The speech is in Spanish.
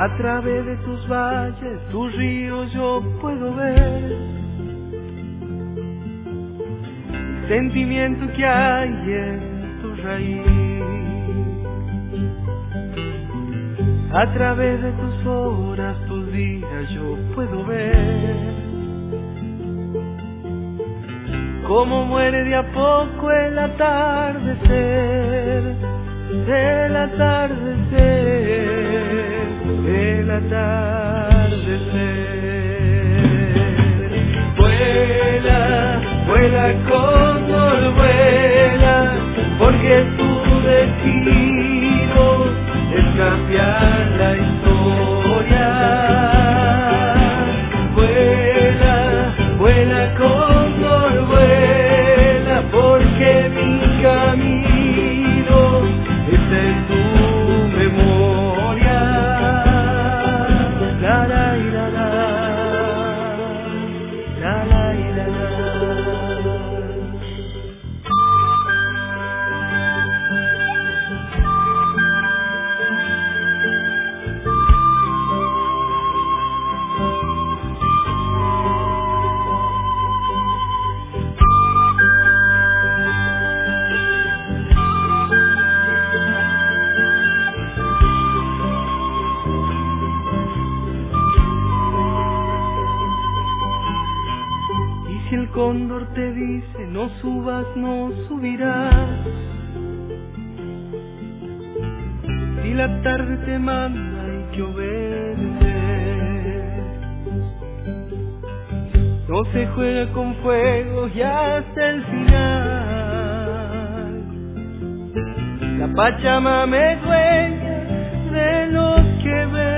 A través de tus valles, tus ríos yo puedo ver el sentimiento que hay en tu raíz. A través de tus horas, tus días yo puedo ver cómo muere de a poco el atardecer, el atardecer, el atardecer. Vuela, vuela cóndor, vuela, porque tu destino es cambiar la historia. Vuela, vuela cóndor, vuela, porque mi camino está en tu memoria. La la y la la, la la y la la. Si el cóndor te dice no subas, no subirás. Si la tarde te manda hay que obedecer. No se juega con fuego y hasta el final. La Pachamama es dueña de los que ven.